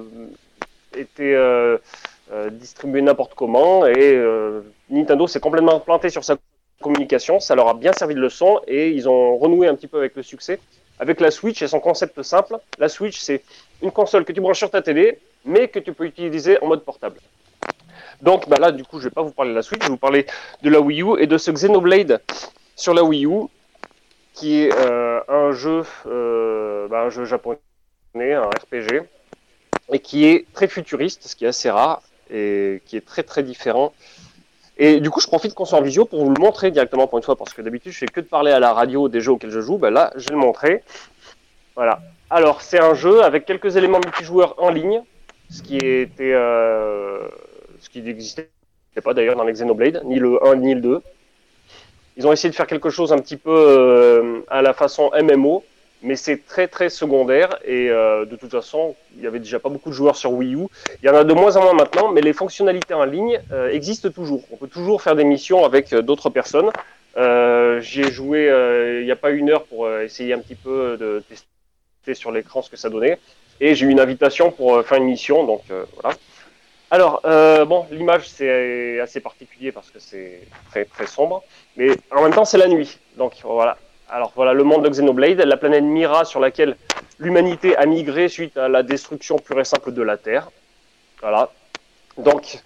été euh, euh, distribuées n'importe comment. Et euh, Nintendo s'est complètement planté sur sa communication. Ça leur a bien servi de leçon et ils ont renoué un petit peu avec le succès. Avec la Switch et son concept simple. La Switch, c'est une console que tu branches sur ta télé, mais que tu peux utiliser en mode portable. Donc bah là, du coup, je ne vais pas vous parler de la Switch, je vais vous parler de la Wii U et de ce Xenoblade sur la Wii U, qui est euh, un jeu, euh, bah, un jeu japonais, un R P G, et qui est très futuriste, ce qui est assez rare, et qui est très très différent. Et du coup, je profite qu'on soit en visio pour vous le montrer directement pour une fois, parce que d'habitude, je fais que de parler à la radio des jeux auxquels je joue. Bah là, je vais le montrer. Voilà. Alors, c'est un jeu avec quelques éléments multijoueurs en ligne, ce qui était... Euh, ce qui n'existait pas d'ailleurs dans les Xenoblade, ni le un ni le deux. Ils ont essayé de faire quelque chose un petit peu euh, à la façon M M O, mais c'est très très secondaire et euh, de toute façon, il n'y avait déjà pas beaucoup de joueurs sur Wii U. Il y en a de moins en moins maintenant, mais les fonctionnalités en ligne euh, existent toujours. On peut toujours faire des missions avec euh, d'autres personnes. Euh, j'y ai joué euh, il n'y a pas une heure pour euh, essayer un petit peu de tester sur l'écran ce que ça donnait. Et j'ai eu une invitation pour euh, faire une mission, donc euh, voilà. Alors, euh, bon, l'image c'est assez particulier parce que c'est très très sombre, mais en même temps c'est la nuit. Donc voilà. Alors voilà le monde de Xenoblade, la planète Mira sur laquelle l'humanité a migré suite à la destruction pure et simple de la Terre. Voilà. Donc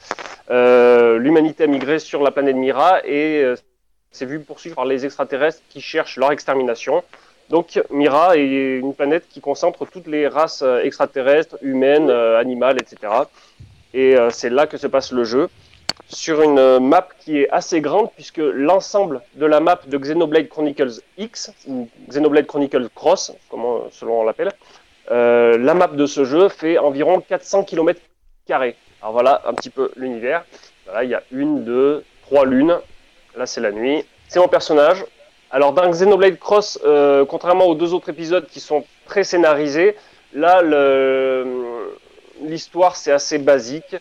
euh, l'humanité a migré sur la planète Mira et euh, s'est vu poursuivre par les extraterrestres qui cherchent leur extermination. Donc Mira est une planète qui concentre toutes les races extraterrestres, humaines, euh, animales, et cetera. Et euh, c'est là que se passe le jeu, sur une euh, map qui est assez grande, puisque l'ensemble de la map de Xenoblade Chronicles X, ou Xenoblade Chronicles Cross, comment, selon on l'appelle, euh, la map de ce jeu fait environ quatre cents kilomètres carrés. Alors voilà un petit peu l'univers. Voilà, il y a une, deux, trois lunes. Là, c'est la nuit. C'est mon personnage. Alors, dans Xenoblade Cross, euh, contrairement aux deux autres épisodes qui sont très scénarisés, là, le... l'histoire, c'est assez basique.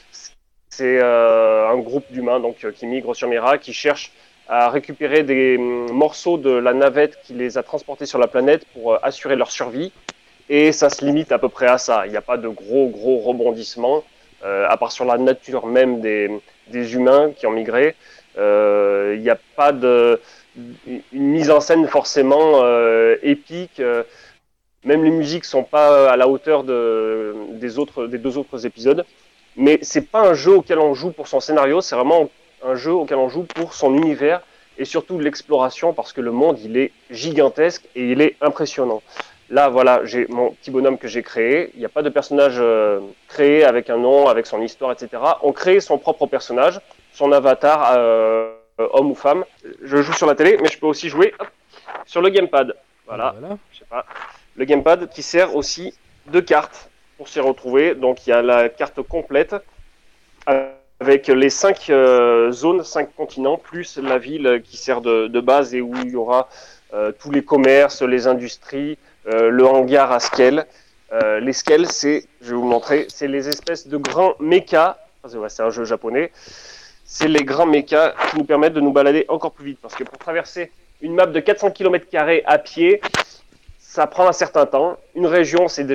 C'est euh, un groupe d'humains donc, euh, qui migrent sur Mira, qui cherchent à récupérer des mm, morceaux de la navette qui les a transportés sur la planète pour euh, assurer leur survie. Et ça se limite à peu près à ça. Il n'y a pas de gros, gros rebondissements, euh, à part sur la nature même des, des humains qui ont migré. Euh, il n'y a pas de, une mise en scène forcément euh, épique. Euh, même les musiques ne sont pas à la hauteur de, des, autres, des deux autres épisodes. Mais ce n'est pas un jeu auquel on joue pour son scénario, c'est vraiment un jeu auquel on joue pour son univers et surtout l'exploration, parce que le monde, il est gigantesque et il est impressionnant. Là, voilà, j'ai mon petit bonhomme que j'ai créé. Il n'y a pas de personnage euh, créé avec un nom, avec son histoire, et cetera. On crée son propre personnage, son avatar, euh, homme ou femme. Je joue sur la télé, mais je peux aussi jouer hop, sur le gamepad. Voilà, voilà. Je sais pas. Le gamepad qui sert aussi de carte pour s'y retrouver. Donc, il y a la carte complète avec les cinq euh, zones, cinq continents, plus la ville qui sert de, de base et où il y aura euh, tous les commerces, les industries, euh, le hangar à scale. Euh, les scales, c'est, je vais vous montrer, c'est les espèces de grands mechas. C'est un jeu japonais. C'est les grands mechas qui nous permettent de nous balader encore plus vite. Parce que pour traverser une map de quatre cents kilomètres carrés à pied, ça prend un certain temps. Une région, c'est déjà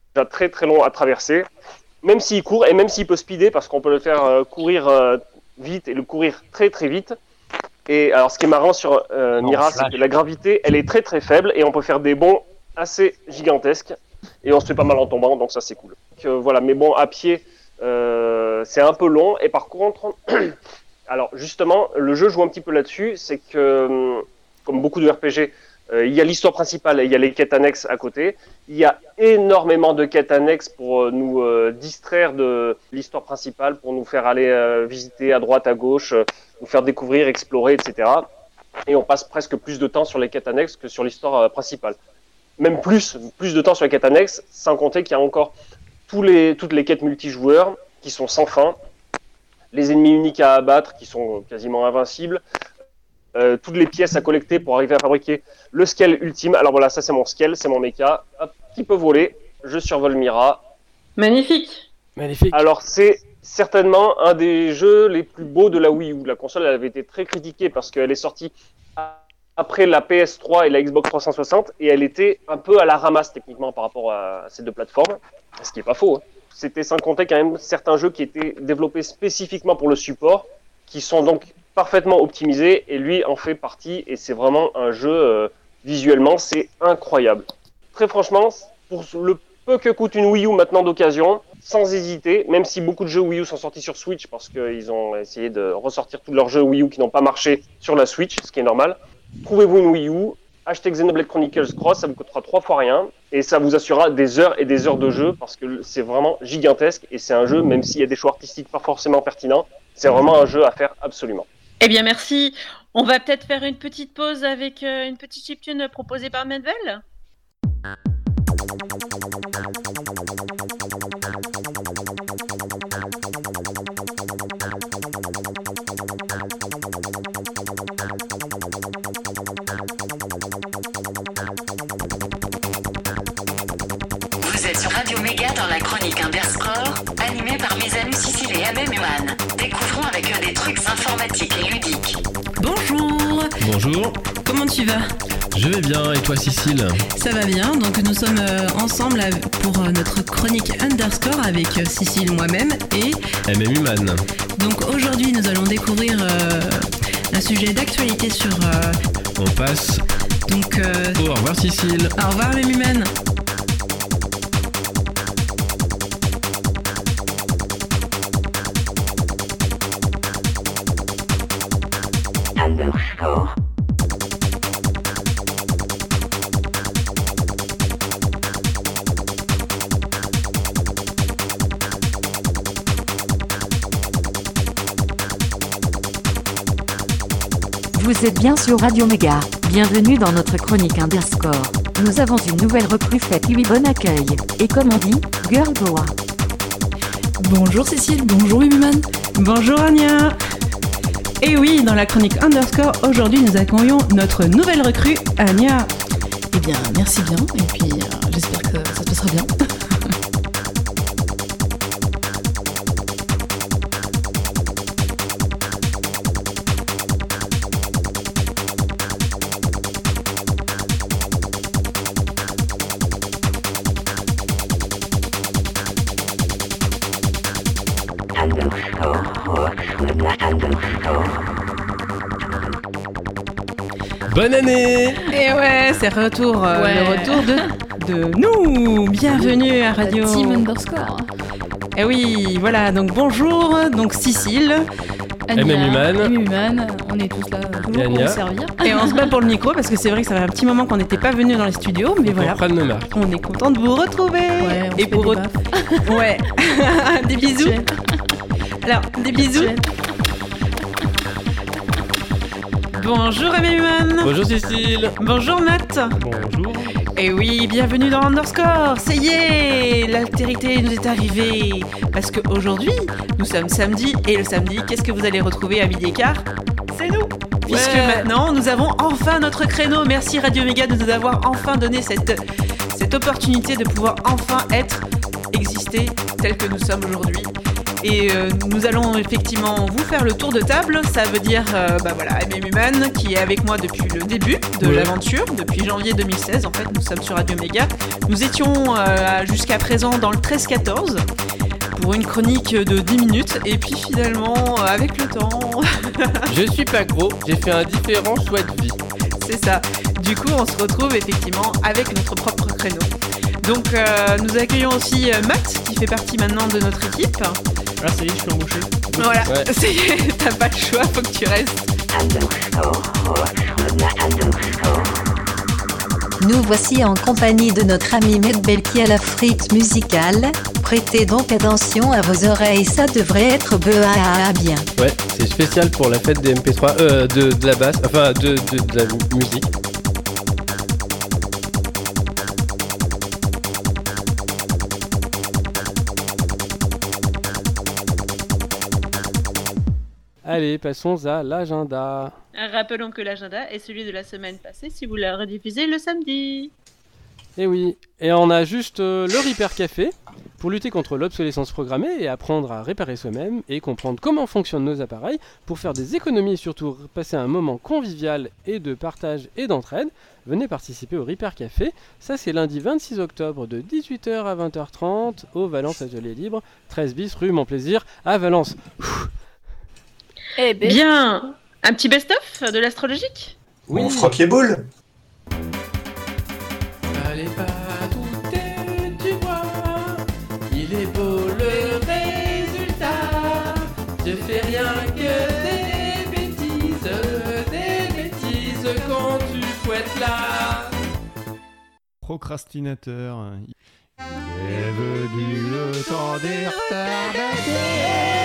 déjà très très long à traverser, même s'il court et même s'il peut speeder, parce qu'on peut le faire euh, courir euh, vite et le courir très très vite. Et alors ce qui est marrant sur euh, Mira, c'est que la gravité, elle est très très faible et on peut faire des bonds assez gigantesques et on se fait pas mal en tombant, donc ça c'est cool. Donc, euh, voilà, mais bon, à pied, euh, c'est un peu long et par contre, alors justement, le jeu joue un petit peu là-dessus, c'est que comme beaucoup de R P G, euh, il y a l'histoire principale et il y a les quêtes annexes à côté. Il y a énormément de quêtes annexes pour euh, nous euh, distraire de l'histoire principale, pour nous faire aller euh, visiter à droite, à gauche, euh, nous faire découvrir, explorer, et cetera. Et on passe presque plus de temps sur les quêtes annexes que sur l'histoire euh, principale. Même plus, plus de temps sur les quêtes annexes, sans compter qu'il y a encore tous les, toutes les quêtes multijoueurs qui sont sans fin, les ennemis uniques à abattre qui sont quasiment invincibles, euh, toutes les pièces à collecter pour arriver à fabriquer le scale ultime. Alors voilà, ça c'est mon scale, c'est mon mecha, hop, qui peut voler, je survole Mira. Magnifique. Magnifique. Alors c'est certainement un des jeux les plus beaux de la Wii U. La console elle avait été très critiquée parce qu'elle est sortie après la P S trois et la Xbox trois cent soixante et elle était un peu à la ramasse techniquement par rapport à ces deux plateformes, ce qui n'est pas faux, hein. C'était sans compter quand même certains jeux qui étaient développés spécifiquement pour le support, qui sont donc parfaitement optimisés, et lui en fait partie, et c'est vraiment un jeu, euh, visuellement, c'est incroyable. Très franchement, pour le peu que coûte une Wii U maintenant d'occasion, sans hésiter, même si beaucoup de jeux Wii U sont sortis sur Switch, parce qu'ils ont essayé de ressortir tous leurs jeux Wii U qui n'ont pas marché sur la Switch, ce qui est normal, trouvez-vous une Wii U, achetez Xenoblade Chronicles Cross, ça vous coûtera trois fois rien et ça vous assurera des heures et des heures de jeu parce que c'est vraiment gigantesque et c'est un jeu, même s'il y a des choix artistiques pas forcément pertinents, c'est vraiment un jeu à faire absolument. Eh bien merci, on va peut-être faire une petite pause avec euh, une petite chiptune proposée par Medvel. Radio Méga dans la chronique Underscore, animée par mes amis Cécile et Amem Human. Découvrons avec eux des trucs informatiques et ludiques. Bonjour. Bonjour. Comment tu vas ? Je vais bien, et toi Cécile ? Ça va bien, donc nous sommes euh, ensemble pour euh, notre chronique Underscore avec euh, Cécile, moi-même et... Amem Human. Donc aujourd'hui nous allons découvrir euh, un sujet d'actualité sur... Euh... On passe... Donc... Euh... Oh, au revoir Cécile. Au revoir Amem Human. Underscore. Vous êtes bien sur Radio Méga. Bienvenue dans notre chronique Underscore. Nous avons une nouvelle recrue, faites-lui bon accueil. Et comme on dit, girl power. Bonjour Cécile, bonjour Human. Bonjour Anya. Et oui, dans la chronique Underscore, aujourd'hui nous accueillons notre nouvelle recrue, Anya. Eh bien, merci bien, et puis euh, j'espère que ça se passera bien. Bonne année! Et ouais, c'est retour, euh, ouais. le retour de, de nous. Bienvenue à Radio... La Team Underscore. Et oui, voilà, donc bonjour, donc Cécile. Amem Human. Amem Human, on est tous là toujours pour vous servir. Et on se bat pour le micro parce que c'est vrai que ça fait un petit moment qu'on n'était pas venus dans les studios, mais on voilà. Nos marques. On est content de vous retrouver. Ouais, on et se pour fait des re... Ouais. Des bisous. Alors, des bisous. Bonjour Amem Human. Bonjour Cécile. Bonjour Matt. Bonjour. Et oui, bienvenue dans Underscore. Ça y est, l'altérité nous est arrivée. Parce qu'aujourd'hui, nous sommes samedi. Et le samedi, qu'est-ce que vous allez retrouver à midi et quart ? C'est nous. Puisque ouais. maintenant, nous avons enfin notre créneau. Merci Radio Méga de nous avoir enfin donné cette, cette opportunité de pouvoir enfin être, exister tel que nous sommes aujourd'hui. Et euh, nous allons effectivement vous faire le tour de table. Ça veut dire, euh, bah voilà, M M Human qui est avec moi depuis le début de Ouais. l'aventure, depuis janvier deux mille seize. En fait, nous sommes sur Radio Méga. Nous étions euh, jusqu'à présent dans le treize quatorze pour une chronique de dix minutes. Et puis finalement, euh, avec le temps, Je suis pas gros, j'ai fait un différent choix de vie. c'est ça. Du coup, on se retrouve effectivement avec notre propre créneau. Donc, euh, nous accueillons aussi euh, Matt qui fait partie maintenant de notre équipe. Ah, ça y est, je suis embauché. Voilà, Ouais. ça y est, t'as pas le choix, faut que tu restes. Nous voici en compagnie de notre ami Medbel qui a la frite musicale. Prêtez donc attention à vos oreilles, ça devrait être be-a-a bien. Ouais, c'est spécial pour la fête des M P trois, euh, de, de la basse, enfin de, de, de la musique. Allez, passons à l'agenda. Rappelons que l'agenda est celui de la semaine passée si vous la rediffusez le samedi. Et oui, et on a juste euh, le Repair Café pour lutter contre l'obsolescence programmée et apprendre à réparer soi-même et comprendre comment fonctionnent nos appareils pour faire des économies et surtout passer un moment convivial et de partage et d'entraide. Venez participer au Repair Café, ça c'est lundi vingt-six octobre de dix-huit heures à vingt heures trente au Valence Atelier Libre, treize bis rue Mon Plaisir à Valence. Eh ben. Bien, un petit best-of de l'astrologique. Oui. On frotte les boules. Allez pas douter, tu vois, il est beau le résultat. Je fais rien que des bêtises, des bêtises quand tu fouettes là. Procrastinateur. Il est venu le temps des retardataires.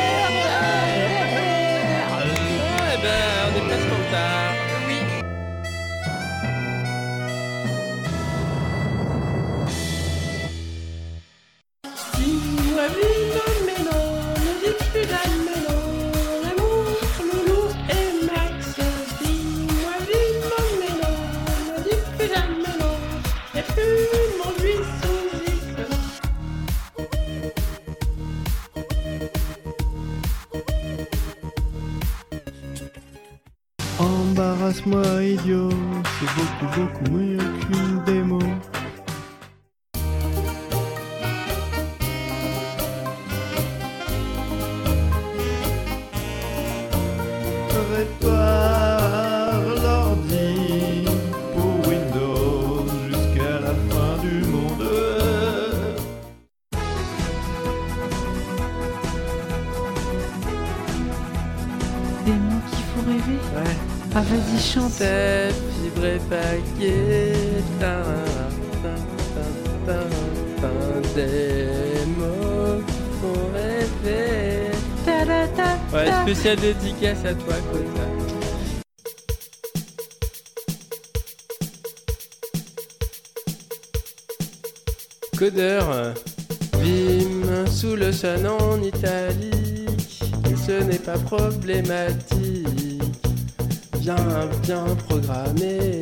Eh ben, on est presque en retard. Oui. Dis-moi vite, mais non, ne dites plus jamais non. L'amour, Loulou et Max. Dis-moi vite, mais non, ne dites plus jamais non. Y'a plus mon lui sous gicle. Embarrasse-moi idiot, c'est beaucoup beaucoup mieux qu'une démo. Répare l'ordi pour Windows jusqu'à la fin du monde. Des mots qui font rêver. Ouais. Ah, vas-y, chante. Step, fibre paquet, tin, tin, tin, tin, tin, des mots qui font rêver. Ta, ta, ta, ouais, ta. spécial dédicace à toi, Kota. Codeur, euh, Vim sous le sun en italique, et ce n'est pas problématique. Bien, bien programmé.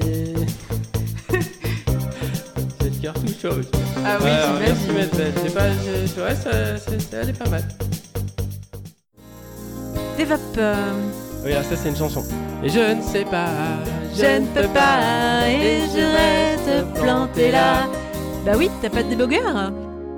J'ai le cœur tout chaud. Ah oui, Alors, j'imagine. merci Medbel. C'est pas, c'est- ouais, ça, c'est- c'est- elle est pas mal. Développe. euh, Regarde, ça c'est une chanson. Et je ne sais pas, Je ne peux pas et je reste planté là. Bah oui, t'as pas de débogueur.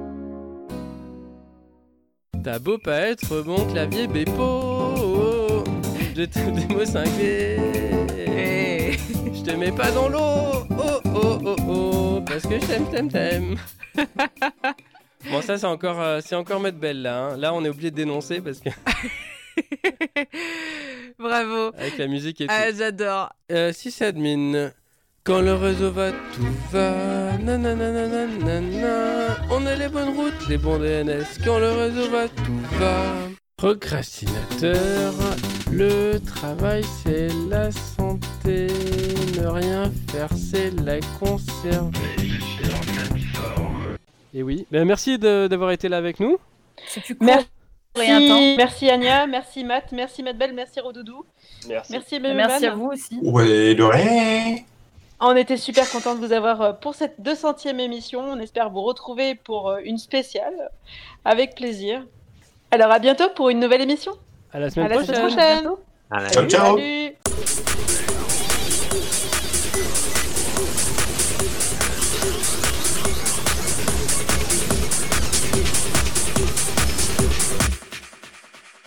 T'as beau pas être bon clavier Bepo, je te des mots cinglés. Je te mets pas dans l'eau, oh oh oh oh, parce que je t'aime, t'aime, t'aime. Bon, ça c'est encore, euh, c'est encore Medbel là. Hein. Là, on est obligé de dénoncer parce que Bravo. avec la musique et tout. Ah, j'adore. Euh, sysadmin, quand le réseau va, tout va. Nanana, nanana. On a les bonnes routes, les bons D N S. Quand le réseau va, tout va. Procrastinateur, le travail c'est la santé. Ne rien faire c'est la conserver. Et oui, ben, merci de- d'avoir été là avec nous. Merci. Rien de temps. Merci Anya, merci Matt, merci Medbel, merci Rodoudou. Merci. Merci Merci Mememan. à vous aussi. Ouais, de rien. On était super contents de vous avoir euh, pour cette deux centième émission. On espère vous retrouver pour euh, une spéciale. Avec plaisir. Alors à bientôt pour une nouvelle émission. À la semaine à la prochaine. Semaine prochaine. Allez. Ciao, ciao. Salut.